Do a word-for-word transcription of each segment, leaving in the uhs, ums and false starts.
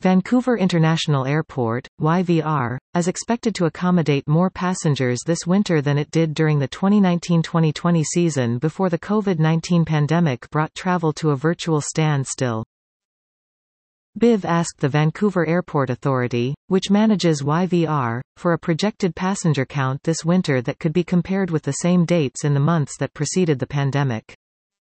Vancouver International Airport, Y V R, is expected to accommodate more passengers this winter than it did during the twenty nineteen twenty twenty season before the COVID nineteen pandemic brought travel to a virtual standstill. B I V asked the Vancouver Airport Authority, which manages Y V R, for a projected passenger count this winter that could be compared with the same dates in the months that preceded the pandemic.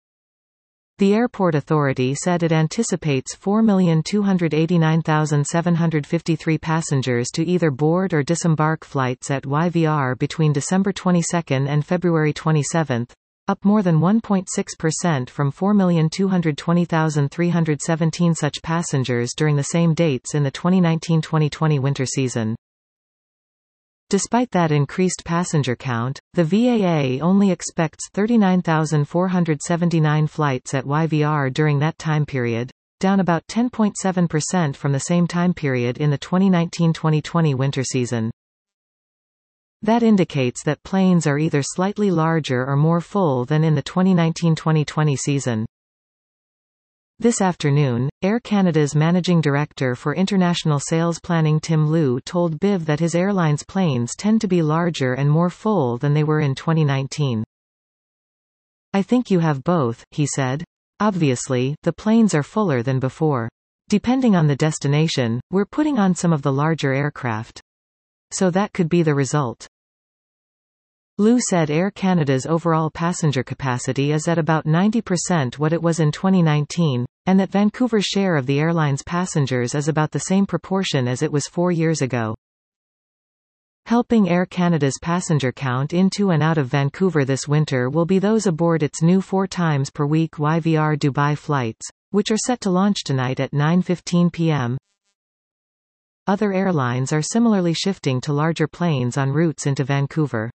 The Airport Authority said it anticipates four million two hundred eighty-nine thousand seven hundred fifty-three passengers to either board or disembark flights at Y V R between December twenty-second and February twenty-seventh, up more than one point six percent from four million two hundred twenty thousand three hundred seventeen such passengers during the same dates in the twenty nineteen twenty twenty winter season. Despite that increased passenger count, the V A A only expects thirty-nine thousand four hundred seventy-nine flights at Y V R during that time period, down about ten point seven percent from the same time period in the twenty nineteen twenty twenty winter season. That indicates that planes are either slightly larger or more full than in the twenty nineteen twenty twenty season. This afternoon, Air Canada's Managing Director for International Sales Planning Tim Liu told B I V that his airline's planes tend to be larger and more full than they were in twenty nineteen. "I think you have both," he said. "Obviously, the planes are fuller than before. Depending on the destination, we're putting on some of the larger aircraft. So that could be the result." Liu said Air Canada's overall passenger capacity is at about ninety percent what it was in twenty nineteen, and that Vancouver's share of the airline's passengers is about the same proportion as it was four years ago. Helping Air Canada's passenger count into and out of Vancouver this winter will be those aboard its new four times per week Y V R Dubai flights, which are set to launch tonight at nine fifteen p m Other airlines are similarly shifting to larger planes on routes into Vancouver.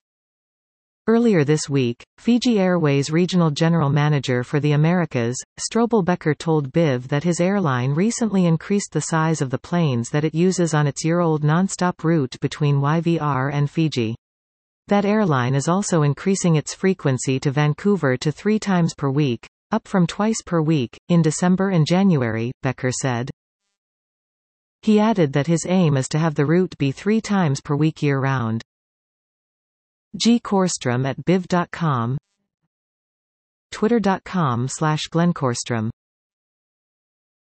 Earlier this week, Fiji Airways Regional General Manager for the Americas, Strobel Becker told B I V that his airline recently increased the size of the planes that it uses on its year-old non-stop route between Y V R and Fiji. That airline is also increasing its frequency to Vancouver to three times per week, up from twice per week, in December and January, Becker said. He added that his aim is to have the route be three times per week year-round. G. Korstrom at biv dot com, twitter dot com slash Glenn Korstrom.